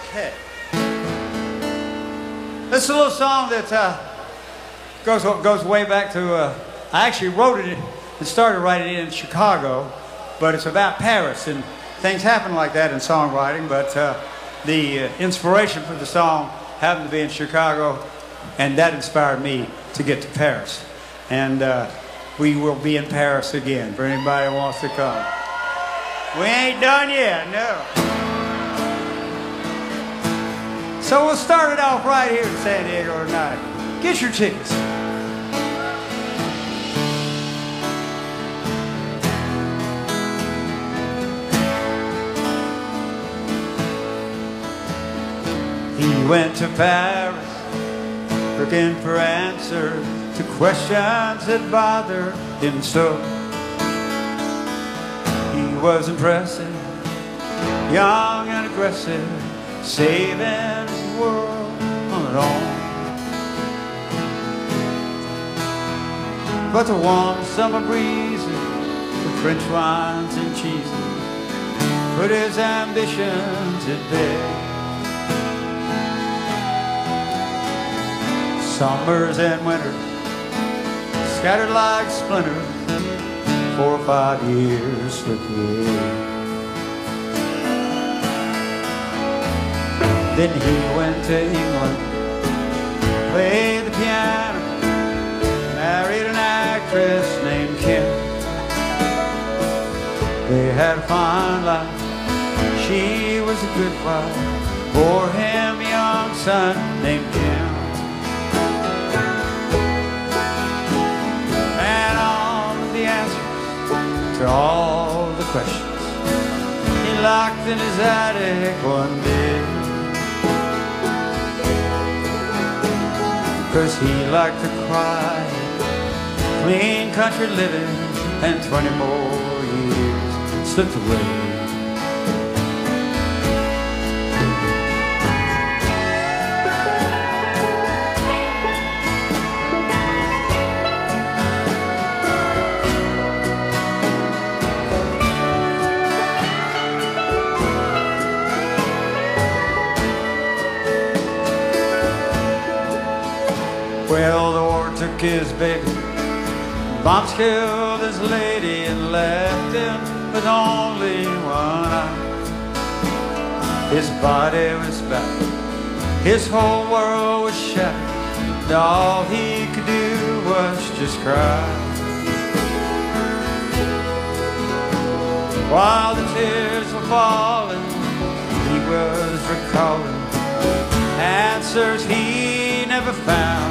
Okay. This is a little song that goes way back to, I actually wrote it and started writing it in Chicago, but it's about Paris, and things happen like that in songwriting, but the inspiration for the song happened to be in Chicago, and that inspired me to get to Paris. And we will be in Paris again for anybody who wants to come. We ain't done yet, no. So we'll start it off right here in San Diego tonight. Get your tickets. He went to Paris looking for answers to questions that bothered him so. He was impressive, young and aggressive, saving his world on his own. But the warm summer breezes, the French wines and cheeses put his ambitions at bed. Summers and winters scattered like splinters, 4 or 5 years slipped away. Then he went to England, played the piano, married an actress named Kim. They had a fine life, she was a good wife, bore him a young son named Kim. To all the questions he locked in his attic one day, 'cause he liked to cry, clean country living, and 20 more years slipped away. Well, the war took his baby, bombs killed his lady and left him with only one eye. His body was battered, his whole world was shattered, and all he could do was just cry. While the tears were falling, he was recalling answers he never found.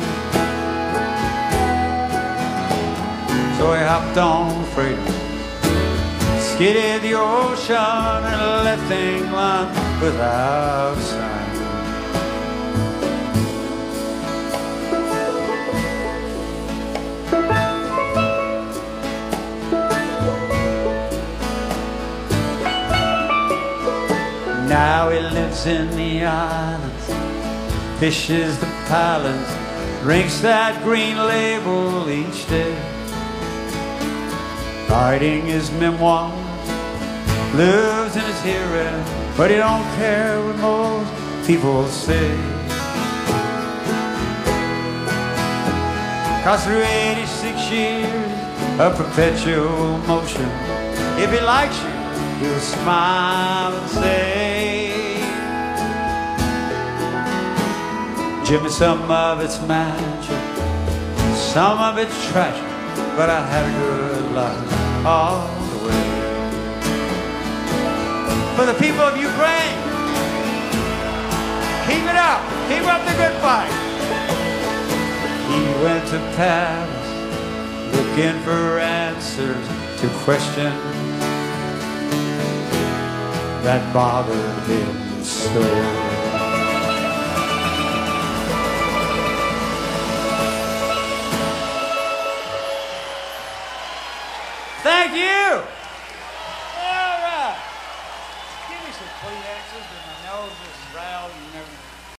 So he hopped on the freighter, skidded the ocean, and left England without a sign. Now he lives in the islands, fishes the pilots, drinks that green label each day, writing his memoirs, lives in his hearing, but he don't care what most people say. 'Cause through 86 years of perpetual motion, if he likes you, he'll smile and say, give me some of its magic, some of its tragic, but I had a good life all the way. For the people of Ukraine, keep it up the good fight. He went to Paris looking for answers to questions that bothered him so.